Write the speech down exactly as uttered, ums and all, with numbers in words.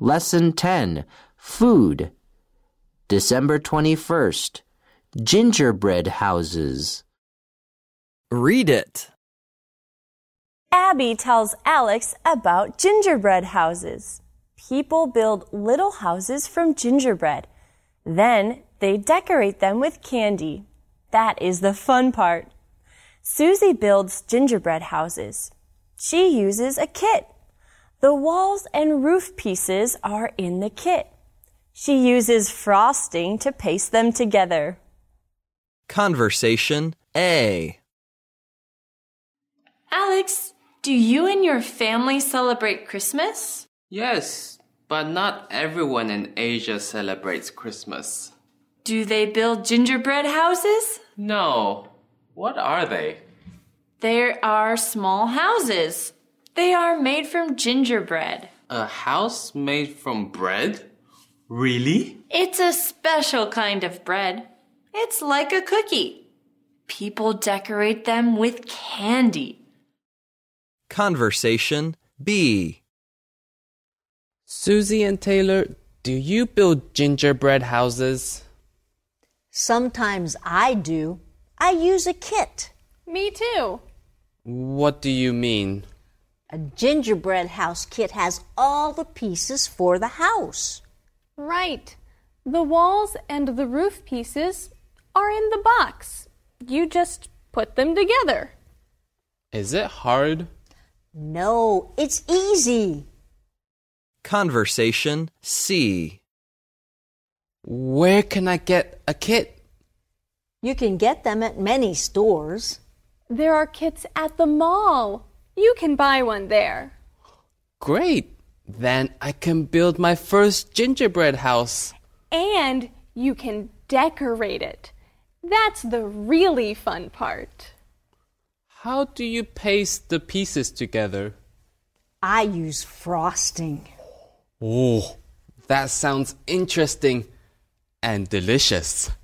Lesson ten. Food. December twenty-first. Gingerbread houses. Read it. Abby tells Alex about gingerbread houses. People build little houses from gingerbread. Then they decorate them with candy. That is the fun part. Susie builds gingerbread houses. She uses a kit. The walls and roof pieces are in the kit. She uses frosting to paste them together. Conversation A. Alex, do you and your family celebrate Christmas? Yes, but not everyone in Asia celebrates Christmas. Do they build gingerbread houses? No. What are they? There are small houses. They are made from gingerbread. A house made from bread? Really? It's a special kind of bread. It's like a cookie. People decorate them with candy. Conversation B. Susie and Taylor, do you build gingerbread houses? Sometimes I do. I use a kit. Me too. What do you mean? A gingerbread house kit has all the pieces for the house. Right. The walls and the roof pieces are in the box. You just put them together. Is it hard? No, it's easy. Conversation C. Where can I get a kit? You can get them at many stores. There are kits at the mall. You can buy one there. Great! Then I can build my first gingerbread house. And you can decorate it. That's the really fun part. How do you paste the pieces together? I use frosting. Oh, that sounds interesting and delicious.